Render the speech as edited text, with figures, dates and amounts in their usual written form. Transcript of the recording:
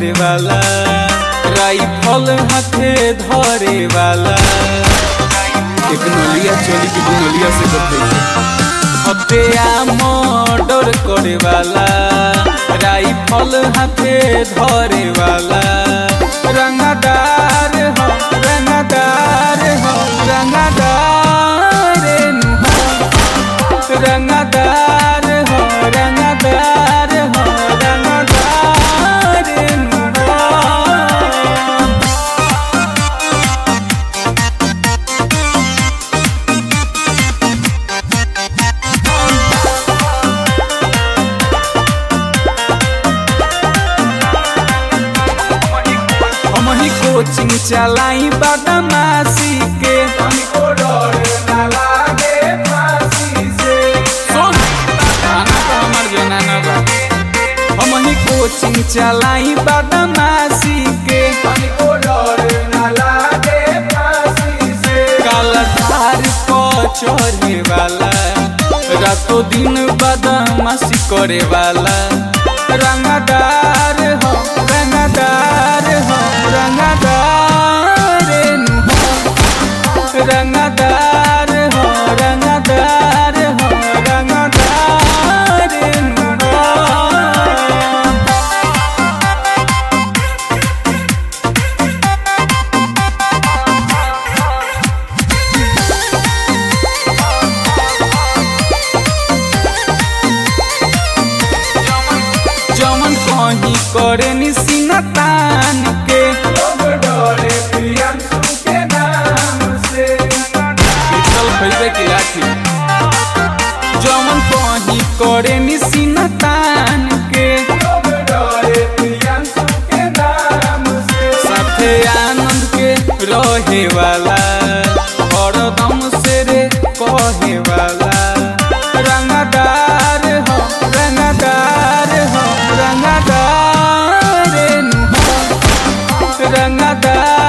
करे वाला, राइफल हाथे धरे वाला। एक नलिया चली की दुनलिया से बदले हत्या मर्डर करे वाला, राइफल हाथे धरे वाला। रंगदार हो रंगदार हो रंगदार रंगदार हो रंगदार हो रंगदार हमही कोचिंग चलाई बदमाशी के, हमको डर ना लागे फांसी से। सुन गाना तो हमर जनाना बा। हमही कोचिंग चलाई बदमाशी के, हमको डर ना लागे फांसी से। काला धार को चढ़े वाला, रातों दिन बदमाशी करे वाला। रंगदार हो रंगदार हो रंगदार हो रंगदार हो रंगदार हो रंगदार जमन कहीं करे निसीना तान के, लोग डरे प्रियंशु के नाम से। पिछल फैसे की लाठी जमन कहीं करे निसीना तान के, लोग डरे प्रियंशु के नाम से। साथे आनंद के रहे वाला, हरदम से रे कहे वाला। रंगदार हो रंगदार हो रंगदार रंगदार